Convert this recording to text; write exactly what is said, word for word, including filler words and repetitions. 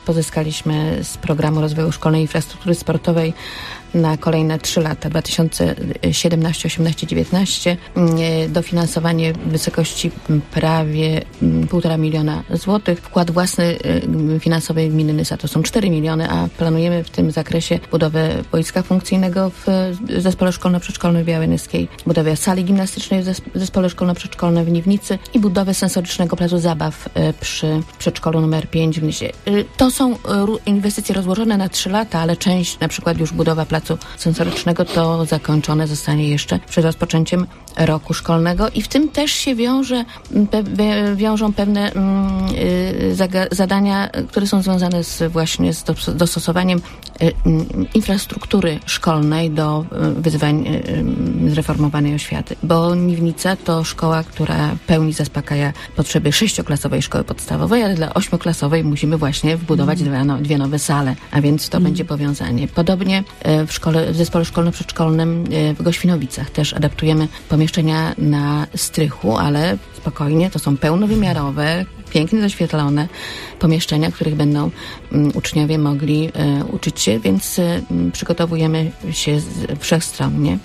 Pozyskaliśmy z Programu Rozwoju Szkolnej Infrastruktury Sportowej na kolejne trzy lata, dwa tysiące siedemnaście, osiemnaście, dziewiętnaście, dofinansowanie w wysokości prawie półtora miliona złotych. Wkład własny finansowy gminy Nysa to są cztery miliony, a planujemy w tym zakresie budowę boiska funkcyjnego w Zespole Szkolno-Przedszkolnym w Białej-Nyskiej, budowę sali gimnastycznej w Zespole Szkolno-Przedszkolnym w Niwnicy i budowę sensorycznego placu zabaw przy przedszkolu numer pięć w Nysie. To są inwestycje rozłożone na trzy lata, ale część, na przykład już budowa placu sensorycznego, to zakończone zostanie jeszcze przed rozpoczęciem roku szkolnego i w tym też się wiąże, pe, wiążą pewne mm, y, zaga, zadania, które są związane z, właśnie z dostosowaniem y, y, infrastruktury szkolnej do y, wyzwań y, zreformowanej oświaty. Bo Niwnica to szkoła, która pełni, zaspokaja potrzeby sześcioklasowej szkoły podstawowej, ale dla ośmioklasowej musimy właśnie wbudować mm. dwie, no, dwie nowe sale, a więc to mm. będzie powiązanie. Podobnie y, w szkole, w Zespole Szkolno-Przedszkolnym y, w Goświnowicach też adaptujemy pomieszczenia na strychu, ale spokojnie, to są pełnowymiarowe, pięknie zaświetlone pomieszczenia, w których będą um, uczniowie mogli e, uczyć się, więc e, przygotowujemy się z, wszechstronnie.